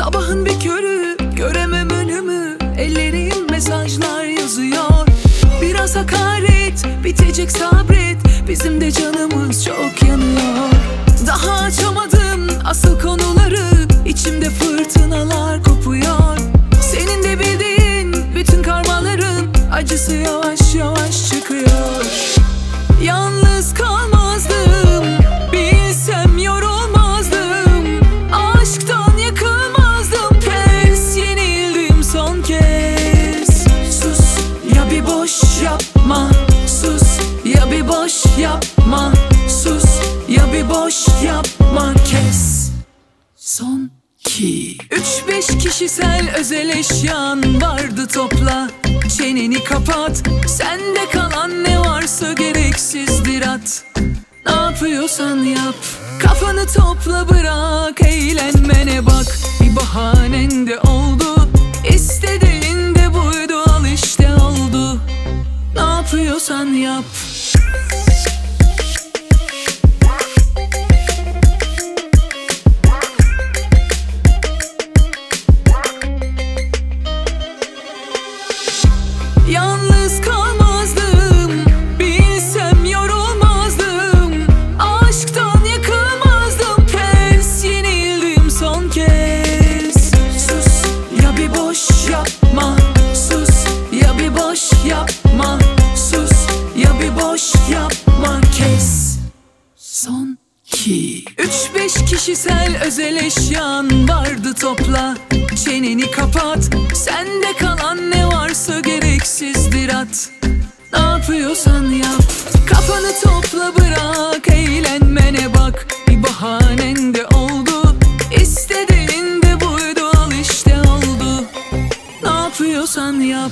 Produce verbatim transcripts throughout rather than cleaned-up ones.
Sabahın bir körü, göremem önümü, ellerim mesajlar yazıyor. Biraz hakaret, bitecek sabret, bizim de canımız çok yanıyor. Daha açamadım asıl konuları, içimde fırtınalar kopuyor. Senin de bildiğin bütün karmaların acısı yavaş yavaş çıkıyor. Yalnız kalmazdım, bilsem yorulmazdım, aşktan yakılmazdım. Pes, yenildim son kez. Sus, ya bir boş yapma. Sus, ya bir boş yapma. Sus, ya bir boş yapma. Kes. Son iki. Üç beş kişisel özel eşyan vardı, topla. Çeneni kapat, sende kalan ne varsa gereksizdir at. Ne yapıyorsan yap, kafanı topla, bırak eğlenmene bak. Bir bahanen de oldu, istediğin de buydu, al işte oldu. Ne yapıyorsan yap. Yalnız kalmazdım, bilsem yorulmazdım, aşktan yakılmazdım. Pes, yenildim son kez. Sus, ya bir boş yapma. Sus, ya bir boş yapma. Sus, ya bir boş yapma. Kes. Son iki. Üç beş kişisel özel eşyan vardı, topla. Çeneni kapat, sende kalan ne varsa gereksizdir at. Ne yapıyorsan yap, kafanı topla, bırak eğlenmene bak. Bir bahanen de oldu, istediğin de buydu, al işte oldu. Ne yapıyorsan yap.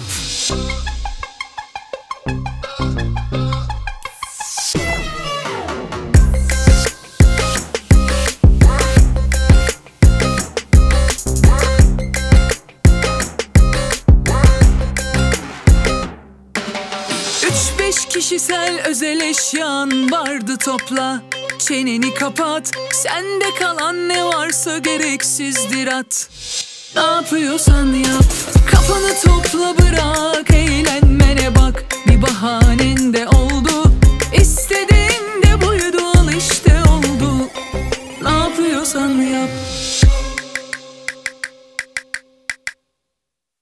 Üç beş kişisel özel eşyan vardı, topla. Çeneni kapat, sende kalan ne varsa gereksizdir at. Ne yapıyorsan yap, kafanı topla, bırak